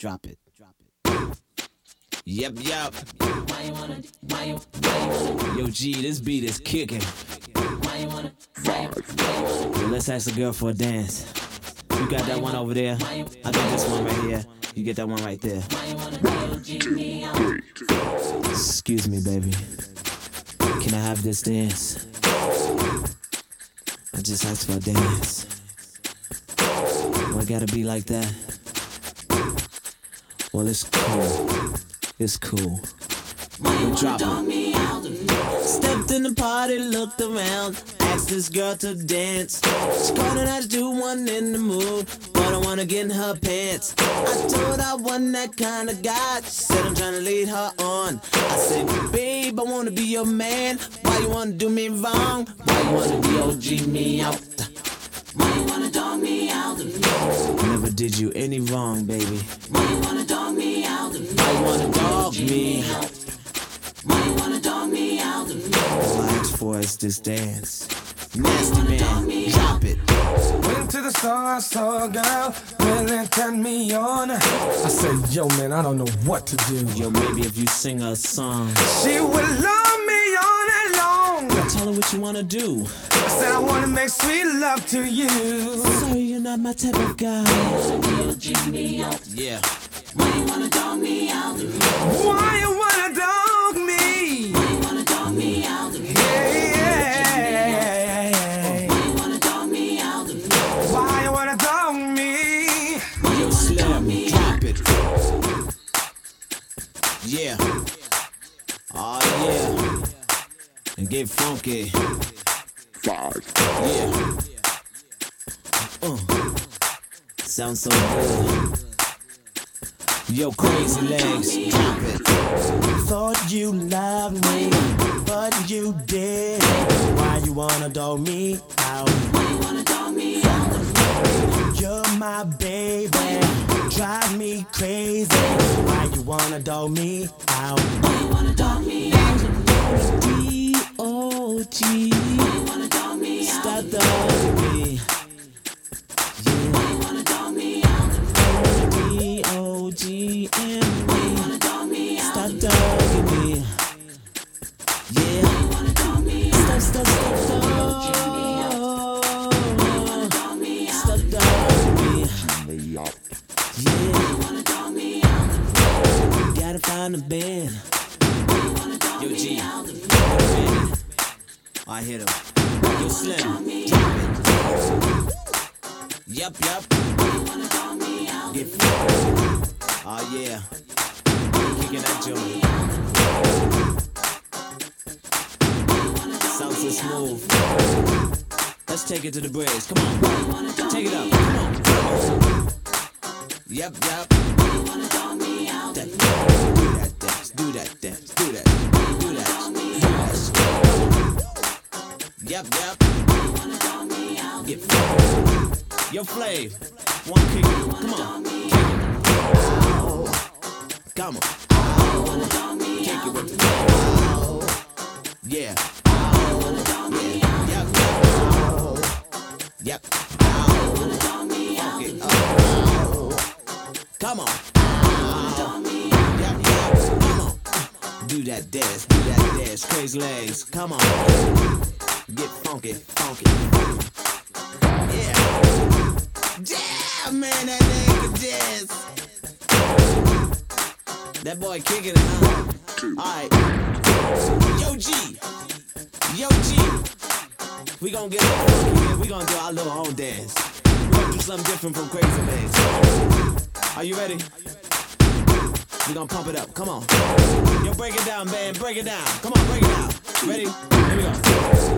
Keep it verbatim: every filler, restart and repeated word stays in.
Drop it. Yep, yep. Yo, G, this beat is kicking. Yo, let's ask the girl for a dance. You got that one over there. I got this one right here. You get that one right there. Excuse me, baby. Can I have this dance? I just asked for a dance. Well, it gotta be like that. Well, it's cool. It's cool. We'll drop it. Stepped in the party, looked around, asked this girl to dance. She called and I do one in the mood, but I wanna get in her pants. I told her I wasn't that kind of guy. She said I'm trying to lead her on. I said, babe, I wanna be your man. Why you wanna do me wrong? Why you wanna D O G me out? Why you wanna dog me out? Never did you any wrong, baby. Why you wanna dog me out? Why you wanna dog me out? Why you wanna dog me out? All I asked for is this dance. Nasty man, drop it. Went to the store, I saw a girl, really turned me on. I said, yo man, I don't know what to do. Yo, maybe if you sing her a song, she would love me all night long. Yo, tell her what you wanna do. I said I wanna make sweet love to you. Sorry, you're not my type of guy. Yeah. Why you wanna dog me out? Why you wanna dog me? Why you wanna dog me out? Yeah, yeah. Why you wanna dog me out? Why you wanna dog me? Yo, Slim, drop it. Yeah. Oh yeah. And get funky. Five. Yeah. Uh. Sounds so good. Yo, crazy legs, drop it. Thought you loved me, but you did. Why you wanna dog me out? Why you wanna dog me out? You're my baby, drive me crazy. Why you wanna dog me out? Why you wanna dog me out? D O G. Why you wanna dog me out? Stop dogging me. Why you wanna dog me out? D O G and me. Stop dogging me. Yeah. Stop, stop, stop, stop. Stop dogging me. Yeah. Gotta find a band. Yo, G. I hit him. Yo, Slim. Drop it. Yup, yup. Get f***ed. Oh yeah. Kicking that joint. Sounds so smooth. Let's take it to the bridge. Come on. Take it up. Come on. Come on. Yep, yep. That, do that dance. Do that dance. Do that. Do that. Do that. Yep, yep. Get f***ed. Yo, Flav. One kick. Come on. Kick it. Come on. Kick it with the yeah. Yeah. Yep. Yep. Funk it up. Come on. Yep. Yep. Come on. Do that dance. Do that dance. Crazy legs. Come on. Get funky. Funky. Yeah. Damn, man, that nigga dance. That boy kicking it, huh? Alright. Yo, G. Yo, G. We gon' get a little funky here. We gon' do our little own dance. We gon' do something different from Crazy Legs. Are you ready? We gon' pump it up. Come on. Yo, break it down, man. Break it down. Come on, break it down. Ready? Here we go.